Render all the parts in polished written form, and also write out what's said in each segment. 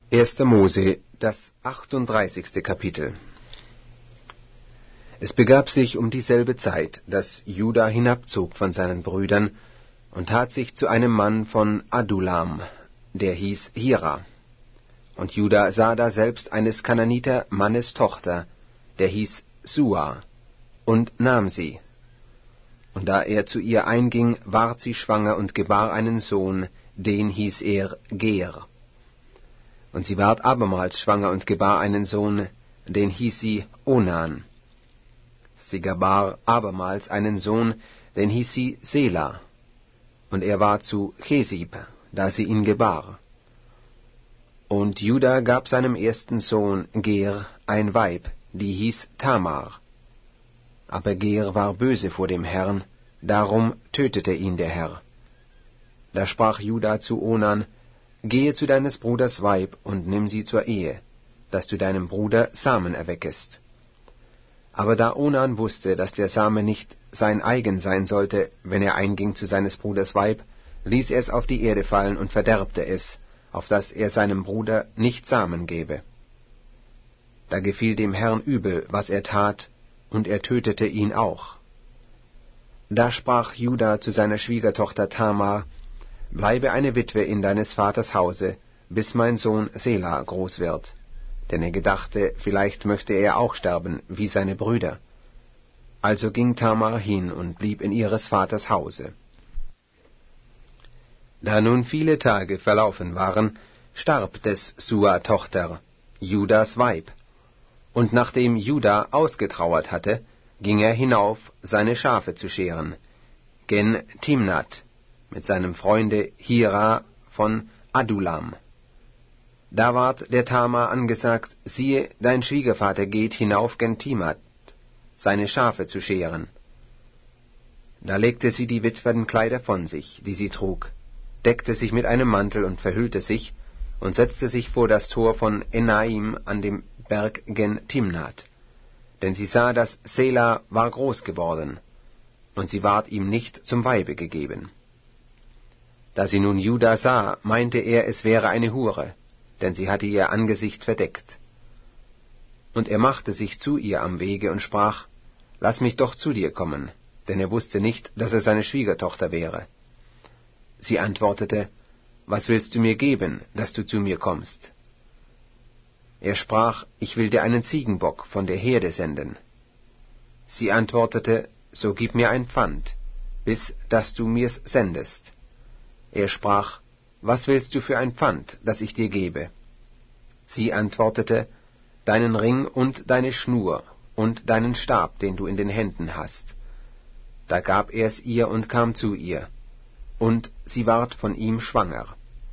1. Mose, das 38. Kapitel. Es begab sich um dieselbe Zeit, dass Juda hinabzog von seinen Brüdern und tat sich zu einem Mann von Adullam, der hieß Hira. Und Juda sah daselbst eines Kananiter Mannes Tochter, der hieß Sua, und nahm sie. Und da er zu ihr einging, ward sie schwanger und gebar einen Sohn, den hieß er Ger. Und sie ward abermals schwanger und gebar einen Sohn, den hieß sie Onan. Sie gebar abermals einen Sohn, den hieß sie Sela. Und er war zu Chesib, da sie ihn gebar. Und Juda gab seinem ersten Sohn Ger ein Weib, die hieß Tamar. Aber Ger war böse vor dem Herrn, darum tötete ihn der Herr. Da sprach Juda zu Onan: Gehe zu deines Bruders Weib und nimm sie zur Ehe, dass du deinem Bruder Samen erweckest. Aber da Onan wusste, dass der Same nicht sein eigen sein sollte, wenn er einging zu seines Bruders Weib, ließ er es auf die Erde fallen und verderbte es, auf dass er seinem Bruder nicht Samen gebe. Da gefiel dem Herrn übel, was er tat, und er tötete ihn auch. Da sprach Juda zu seiner Schwiegertochter Tamar: Bleibe eine Witwe in deines Vaters Hause, bis mein Sohn Sela groß wird. Denn er gedachte, vielleicht möchte er auch sterben, wie seine Brüder. Also ging Tamar hin und blieb in ihres Vaters Hause. Da nun viele Tage verlaufen waren, starb des Sua Tochter, Judas Weib. Und nachdem Juda ausgetrauert hatte, ging er hinauf, seine Schafe zu scheren, gen Timnat, mit seinem Freunde Hira von Adullam. Da ward der Tamar angesagt: Siehe, dein Schwiegervater geht hinauf gen Timnat, seine Schafe zu scheren. Da legte sie die Witwenkleider von sich, die sie trug, deckte sich mit einem Mantel und verhüllte sich, und setzte sich vor das Tor von Enaim an dem Berg gen Timnat. Denn sie sah, dass Sela war groß geworden, und sie ward ihm nicht zum Weibe gegeben. Da sie nun Juda sah, meinte er, es wäre eine Hure, denn sie hatte ihr Angesicht verdeckt. Und er machte sich zu ihr am Wege und sprach: Lass mich doch zu dir kommen, denn er wusste nicht, dass er seine Schwiegertochter wäre. Sie antwortete: Was willst du mir geben, dass du zu mir kommst? Er sprach: Ich will dir einen Ziegenbock von der Herde senden. Sie antwortete: So gib mir ein Pfand, bis dass du mir's sendest. Er sprach: Was willst du für ein Pfand, das ich dir gebe? Sie antwortete: Deinen Ring und deine Schnur und deinen Stab, den du in den Händen hast. Da gab er's ihr und kam zu ihr, und sie ward von ihm schwanger.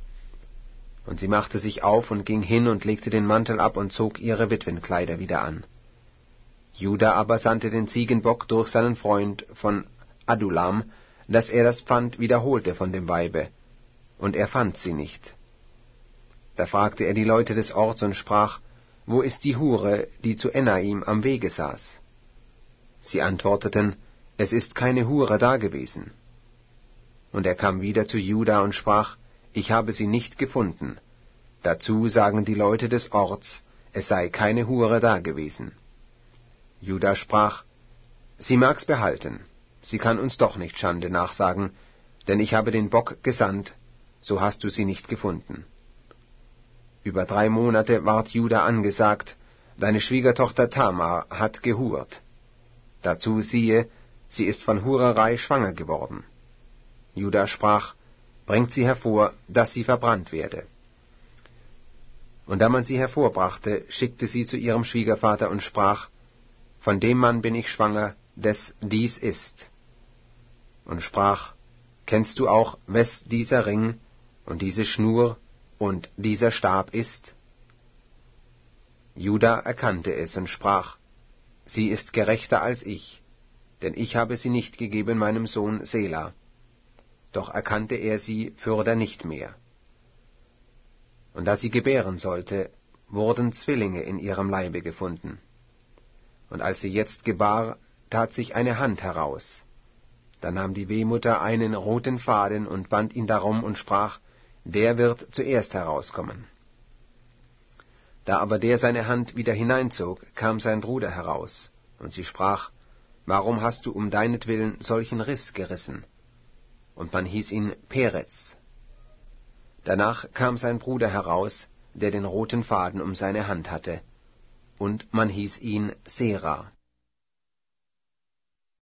Und sie machte sich auf und ging hin und legte den Mantel ab und zog ihre Witwenkleider wieder an. Juda aber sandte den Ziegenbock durch seinen Freund von Adullam, dass er das Pfand wiederholte von dem Weibe, und er fand sie nicht. Da fragte er die Leute des Orts und sprach: Wo ist die Hure, die zu Enaim am Wege saß? Sie antworteten: Es ist keine Hure dagewesen. Und er kam wieder zu Juda und sprach: Ich habe sie nicht gefunden. Dazu sagen die Leute des Orts, es sei keine Hure dagewesen. Juda sprach: Sie mag's behalten, sie kann uns doch nicht Schande nachsagen, denn ich habe den Bock gesandt, so hast du sie nicht gefunden. Über 3 Monate ward Juda angesagt: Deine Schwiegertochter Tamar hat gehurt. Dazu siehe, sie ist von Hurerei schwanger geworden. Juda sprach: Bringt sie hervor, dass sie verbrannt werde. Und da man sie hervorbrachte, schickte sie zu ihrem Schwiegervater und sprach: Von dem Mann bin ich schwanger, des dies ist. Und sprach: Kennst du auch, wes dieser Ring und diese Schnur und dieser Stab ist? Juda erkannte es und sprach: Sie ist gerechter als ich, denn ich habe sie nicht gegeben meinem Sohn Sela. Doch erkannte er sie fürder nicht mehr. Und da sie gebären sollte, wurden Zwillinge in ihrem Leibe gefunden. Und als sie jetzt gebar, tat sich eine Hand heraus. Da nahm die Wehmutter einen roten Faden und band ihn darum und sprach: Der wird zuerst herauskommen. Da aber der seine Hand wieder hineinzog, kam sein Bruder heraus, und sie sprach: Warum hast du um deinetwillen solchen Riss gerissen? Und man hieß ihn Perez. Danach kam sein Bruder heraus, der den roten Faden um seine Hand hatte, und man hieß ihn Sera.